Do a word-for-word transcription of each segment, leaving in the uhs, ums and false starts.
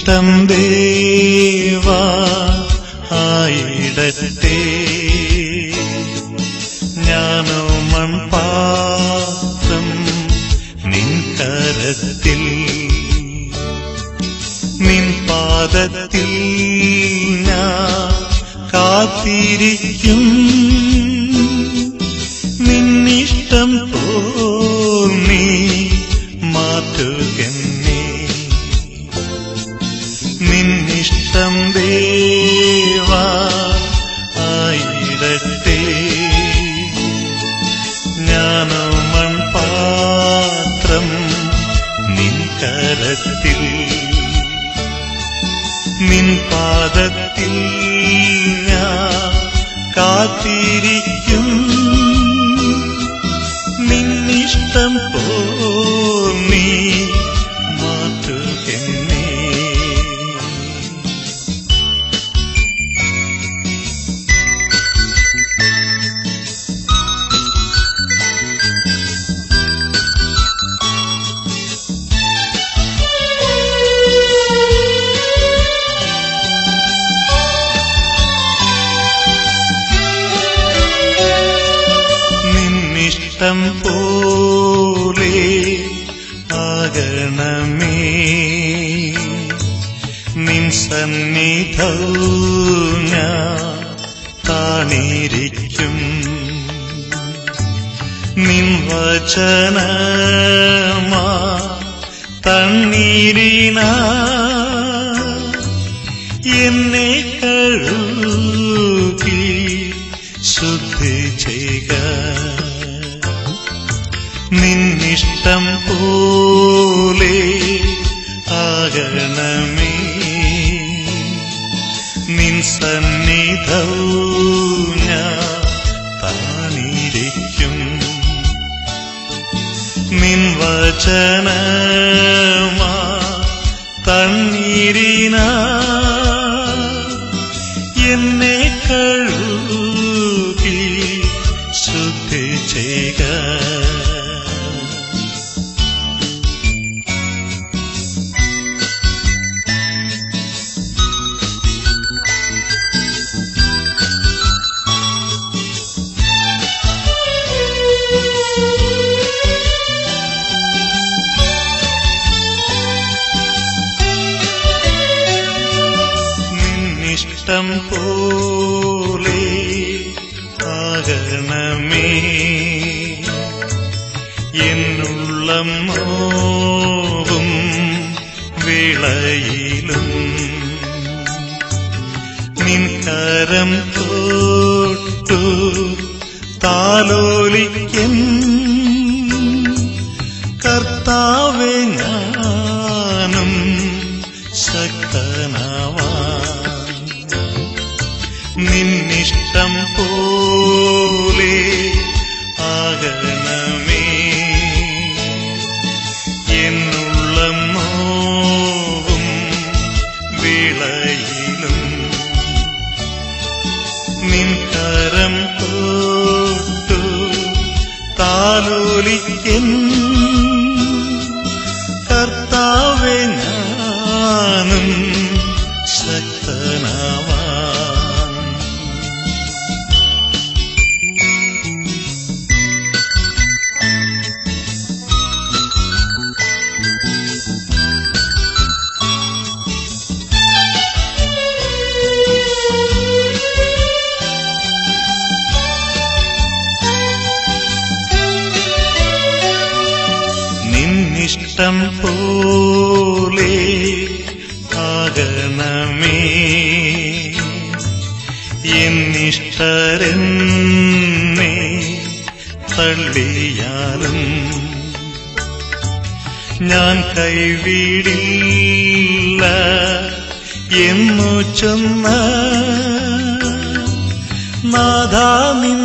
നിന്നിഷ്ടം ദേവാ ആയിടട്ടെ. ഞാനോ മൺപാത്രം നിൻ കരത്തിൽ, നിൻ പാദത്തിൽ ഞാൻ കാത്തിരിക്കും. നിന്നിഷ്ടം പോൽ നീ മാറ്റുകെന്നെ. നിന്നിഷ്ടം ദേവാ ആയിടട്ടെ. ഞാനോ മൺപാത്രം നിൻ കരത്തിൽ, നിൻ പാദത്തിൽ ഞാൻ കാത്തിരിക്കും. നിന്നിഷ്ടം പോൽ നീ മാറ്റുകെന്നെ. നിന്നിഷ്ടം പോലെ ആകണമേ. നിൻ സന്നിധവും ഞാൻ താണിരിക്കും. നിൻ വചനമാ തണ്ണീരിനാ എന്നെ കഴുകി ശുദ്ധി ചെയ്യുക. നിന്നിഷ്ടം പോലെ ആകണമേ. നിൻ സന്നിധവും ഞാൻ താണിരിക്കും. നിൻ വചനമാ തണ്ണീരിനാ എന്നെ കഴുകി ശുദ്ധി ചെയ്യുക. നിന്നിഷ്ടം പോലെ ആകണമേ. എന്നുള്ളം നോവും വേളയിലും നിൻ കരം തൊട്ടു താലോലിക്കും. കർത്താവേ ഞാനും ശക്തനാവാൻ. നിന്നിഷ്ടം പോലെ ആകണമേ. എന്നുള്ളം നോവും വേളയിലും നിൻ കരം തൊട്ടു താലോലിക്കും. കർത്താവേ ഞാനും ശക്തനാവാൻ. നിന്നിഷ്ടം പോലെ ആകണമേ. എന്നിഷ്ടരെന്നെ തള്ളിയാലും ഞാൻ കൈവിടില്ല എന്നു ചൊന്ന നാഥാ നിൻ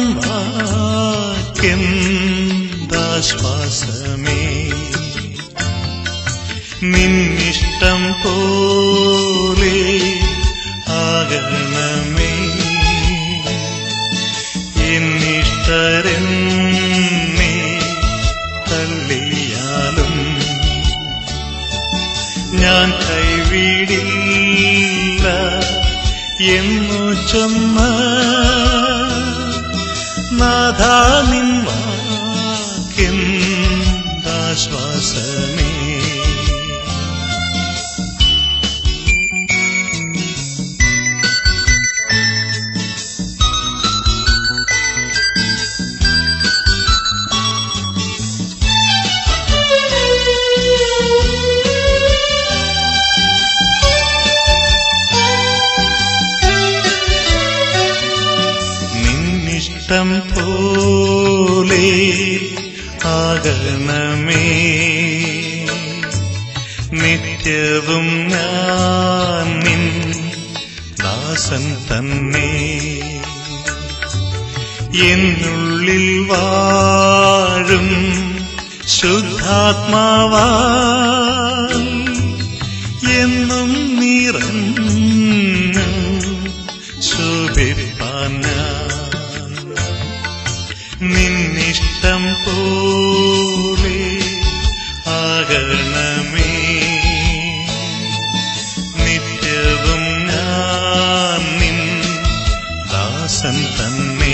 വാക്കെന്താശ്വാസമേ. നിന്നിഷ്ടം പോലെ ആകണമേ. എന്നിഷ്ടരെന്നെ തള്ളിയാലും ഞാൻ കൈവിടില്ല എന്നു ചൊന്ന നാഥാ നിൻ വാക്കെന്താശ്വാസമേ. നിന്നിഷ്ടം പോലെ ആകണമേ, നിത്യവും ഞാൻ നിൻ ദാസൻ തന്നെ. എന്നുള്ളിൽ വാഴും ശുദ്ധാത്മാവാൽ എന്നും നിറഞ്ഞു ശോഭിപ്പാൻ ഞാൻ. നിന്നിഷ്ടം പോലെ ആകണമേ, നിത്യവും ഞാൻ നിൻ ദാസൻ തന്നെ.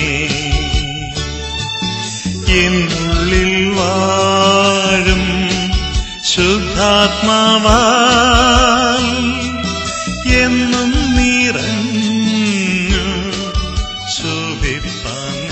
എന്നുള്ളിൽ വാഴും ശുദ്ധാത്മാവാൽ എന്നും നിറഞ്ഞു ശോഭിപ്പാൻ